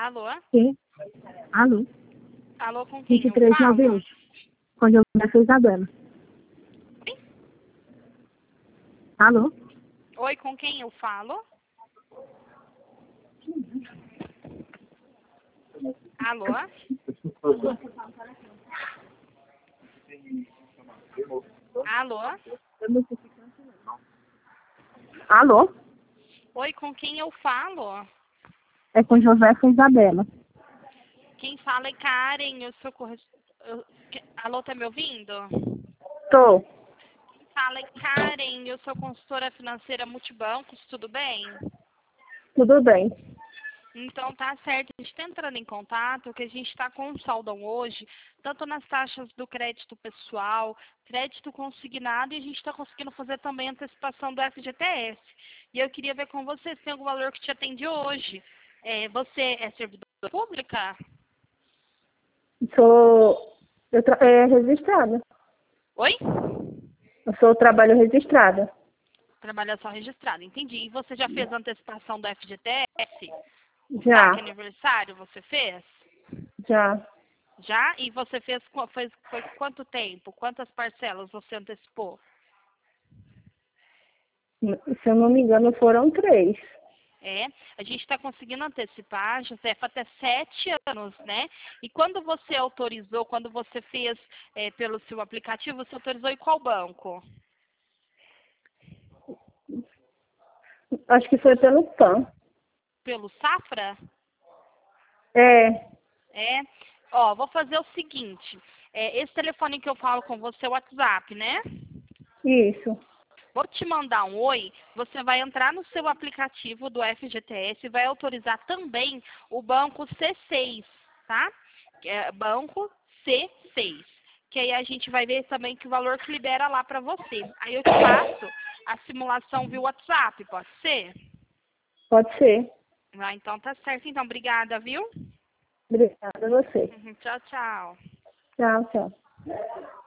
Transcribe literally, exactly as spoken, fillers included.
Alô? Sim. Alô? Alô, com quem vinte e eu três falo? nove um. Com José Isabela. Oi? Alô? Oi, com quem eu falo? Alô? Alô? Alô? Oi, com quem eu falo? É com José Isabela. Quem fala é Karen, eu sou corres... eu... que- Alô, tá me ouvindo? Tô. Quem fala é Karen, eu sou consultora financeira Multibancos, tudo bem? Tudo bem. Então tá certo, a gente está entrando em contato, que a gente está com um saldão hoje, tanto nas taxas do crédito pessoal, crédito consignado, e a gente está conseguindo fazer também a antecipação do F G T S. E eu queria ver com você se tem algum valor que te atende hoje. É, você é servidora pública? Sou eu tra... é, registrada. Oi? Eu sou trabalho registrada. Trabalha só registrado, entendi. E você já fez a antecipação do F G T S? O Já, saque aniversário você fez? já. Já? E você fez, qu- fez foi quanto tempo? Quantas parcelas você antecipou? Se eu não me engano, foram três. É, a gente está conseguindo antecipar, Josefa, até sete anos, né? E quando você autorizou, quando você fez é, pelo seu aplicativo, você autorizou em qual banco? Acho que foi pelo P A N. Pelo Safra? É, É. Ó, vou fazer o seguinte. É, esse telefone que eu falo com você é o WhatsApp, né? isso. Vou te mandar um oi, você vai entrar no seu aplicativo do F G T S e vai autorizar também o banco C seis, tá? Que é banco C seis. Que aí a gente vai ver também que o valor que libera lá para você. Aí eu te passo a simulação via WhatsApp, pode ser? Pode ser. Ah, então tá certo. Então, obrigada, viu? Obrigada a você. Uhum, tchau, tchau. Tchau, tchau.